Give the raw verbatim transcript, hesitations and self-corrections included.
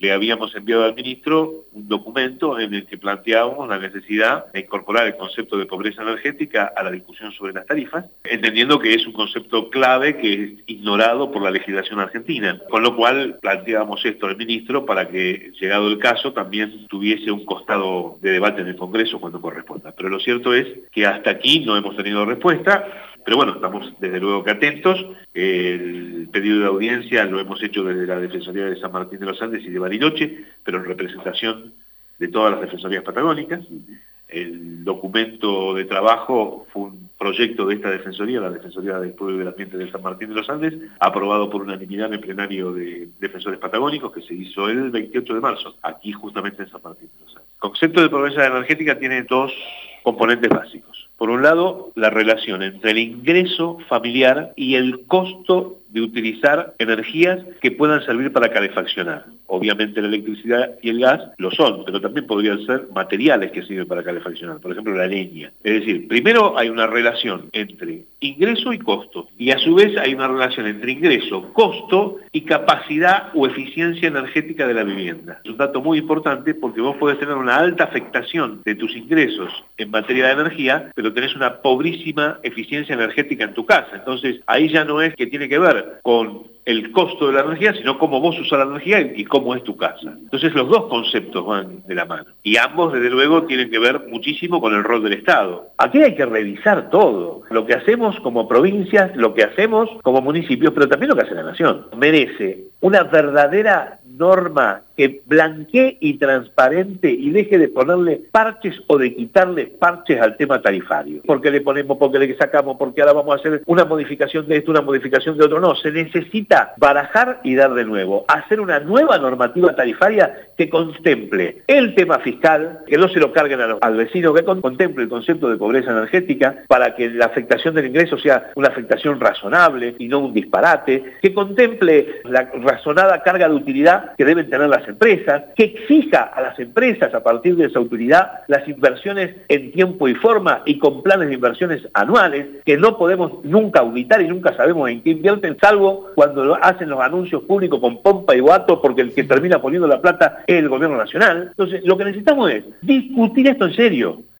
le habíamos enviado al ministro un documento en el que planteábamos la necesidad de incorporar el concepto de pobreza energética a la discusión sobre las tarifas, entendiendo que es un concepto clave que es ignorado por la legislación argentina, con lo cual planteábamos esto al ministro para que, llegado el caso, también tuviese un costado de debate en el Congreso cuando corresponda. Pero lo cierto es que hasta aquí no hemos tenido respuesta. Pero bueno, estamos desde luego que atentos. El pedido de audiencia lo hemos hecho desde la Defensoría de San Martín de los Andes y de Bariloche, pero en representación de todas las defensorías patagónicas. El documento de trabajo fue un proyecto de esta defensoría, la Defensoría del Pueblo y del Ambiente de San Martín de los Andes, aprobado por unanimidad en el plenario de defensores patagónicos, que se hizo el veintiocho de marzo, aquí justamente en San Martín de los Andes. El concepto de pobreza energética tiene dos componentes básicos. Por un lado, la relación entre el ingreso familiar y el costo de utilizar energías que puedan servir para calefaccionar. Obviamente la electricidad y el gas lo son, pero también podrían ser materiales que sirven para calefaccionar, por ejemplo la leña. Es decir, primero hay una relación entre ingreso y costo, y a su vez hay una relación entre ingreso, costo y capacidad o eficiencia energética de la vivienda. Es un dato muy importante porque vos podés tener una alta afectación de tus ingresos en materia de energía, pero tenés una pobrísima eficiencia energética en tu casa. Entonces ahí ya no es que tiene que ver con el costo de la energía, sino cómo vos usas la energía y cómo es tu casa. Entonces los dos conceptos van de la mano. Y ambos, desde luego, tienen que ver muchísimo con el rol del Estado. Aquí hay que revisar todo. Lo que hacemos como provincias, lo que hacemos como municipios, pero también lo que hace la Nación. Merece una verdadera norma que blanquee y transparente y deje de ponerle parches o de quitarle parches al tema tarifario. Porque le ponemos, porque le sacamos, porque ahora vamos a hacer una modificación de esto, una modificación de otro. No, se necesita barajar y dar de nuevo, hacer una nueva normativa tarifaria que contemple el tema fiscal, que no se lo carguen a los, al vecino, que contemple el concepto de pobreza energética para que la afectación del ingreso sea una afectación razonable y no un disparate, que contemple la razonada carga de utilidad que deben tener las empresas, que exija a las empresas a partir de esa utilidad las inversiones en tiempo y forma y con planes de inversiones anuales, que no podemos nunca auditar y nunca sabemos en qué invierten, salvo cuando hacen los anuncios públicos con pompa y boato, porque el que termina poniendo la plata es el gobierno nacional. Entonces, lo que necesitamos es discutir esto en serio.